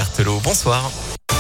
Berthelot. Bonsoir.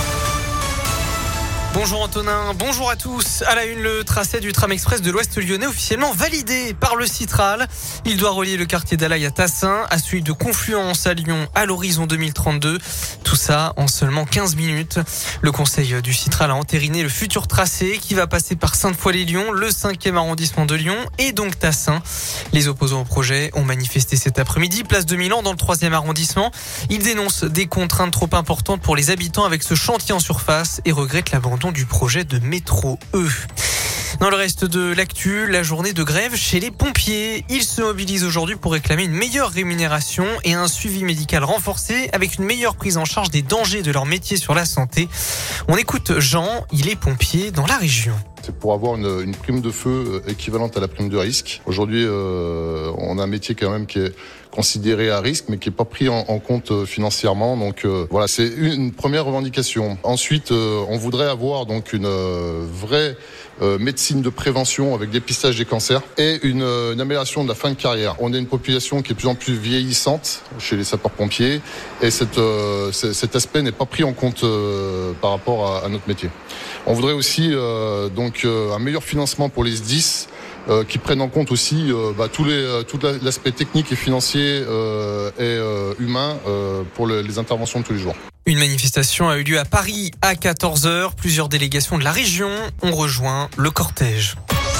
Bonjour Antonin, bonjour à tous. À la une, le tracé du tram express de l'Ouest lyonnais officiellement validé par le Citral. Il doit relier le quartier d'Alaï à Tassin à celui de Confluence à Lyon à l'horizon 2032. Tout ça en seulement 15 minutes. Le conseil du Citral a entériné le futur tracé qui va passer par Sainte-Foy-les-Lyons, le 5e arrondissement de Lyon et donc Tassin. Les opposants au projet ont manifesté cet après-midi, place de Milan dans le 3e arrondissement. Ils dénoncent des contraintes trop importantes pour les habitants avec ce chantier en surface et regrettent l'abandon du projet de métro E. Dans le reste de l'actu, la journée de grève chez les pompiers. Ils se mobilisent aujourd'hui pour réclamer une meilleure rémunération et un suivi médical renforcé avec une meilleure prise en charge des dangers de leur métier sur la santé. On écoute Jean, il est pompier dans la région. C'est pour avoir une prime de feu équivalente à la prime de risque. Aujourd'hui, on a un métier quand même qui est considéré à risque, mais qui n'est pas pris en compte financièrement. Donc voilà, c'est une première revendication. Ensuite, on voudrait avoir donc une vraie médecine de prévention avec dépistage des cancers et une amélioration de la fin de carrière. On a une population qui est de plus en plus vieillissante chez les sapeurs-pompiers et cet aspect n'est pas pris en compte par rapport à notre métier. On voudrait aussi donc un meilleur financement pour les SDIS qui prennent en compte aussi tout l'aspect technique et financier et humain pour les interventions de tous les jours. Une manifestation a eu lieu à Paris à 14h. Plusieurs délégations de la région ont rejoint le cortège.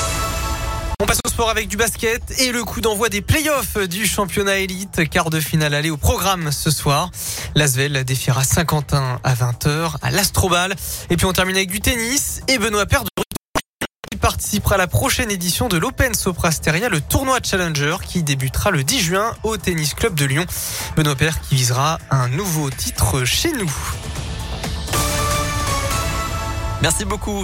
On passe au sport avec du basket et le coup d'envoi des playoffs du championnat élite. Quart de finale aller au programme ce soir. L'Asvel défiera Saint-Quentin à 20h à l'Astrobal. Et puis on termine avec du tennis et Benoît Paire qui participera à la prochaine édition de l'Open Soprasteria, le tournoi Challenger qui débutera le 10 juin au Tennis Club de Lyon. Benoît Paire qui visera un nouveau titre chez nous. Merci beaucoup.